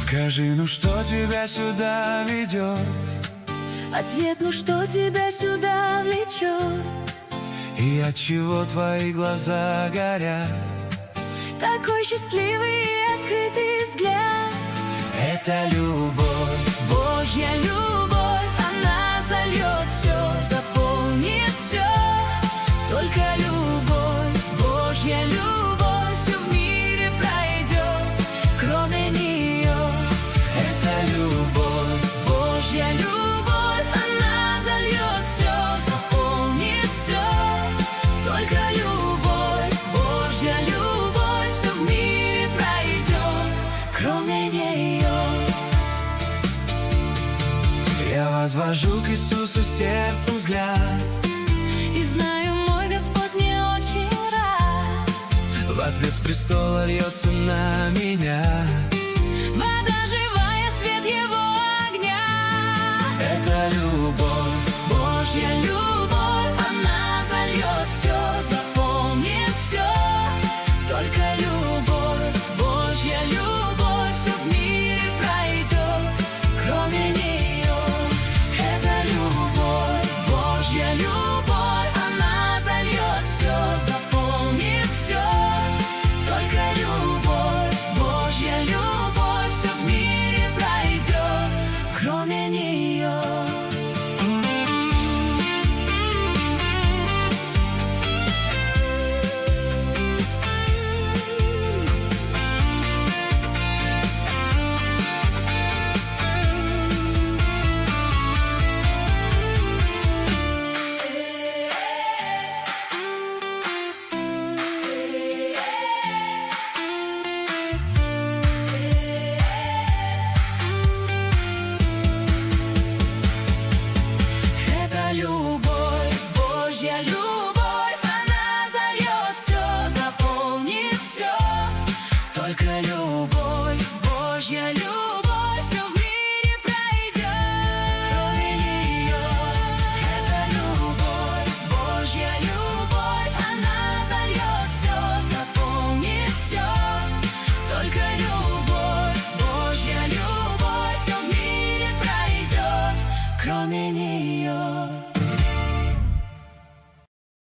Скажи, ну что тебя сюда ведет? Ответ, ну что тебя сюда влечет? И отчего твои глаза горят? Такой счастливый и открытый взгляд. Это любовь, Божья любовь, она зальет все, заполнит все. Только любовь, Божья любовь, все в мире пройдет, кроме нее. это любовь, Божья любовь, она зальет все, заполнит все. Только любовь, Божья любовь, все в мире пройдет, кроме нее. я возвожу к Иисусу сердцем взгляд. И знаю, мой Господь мне очень рад. В ответ с престола льется на меня. Вода живая, свет его огня. Это любовь, Божья любовь, она зальет все, заполнит все. Только любовь, Божья любовь, все в мире пройдет, кроме нее. Это любовь, Божья любовь, она зальет все, заполнит все. Только любовь, Божья любовь, все в мире пройдет, кроме нее. Это любовь, Божья любовь, она зальет все, заполнит все. Только любовь, Божья любовь.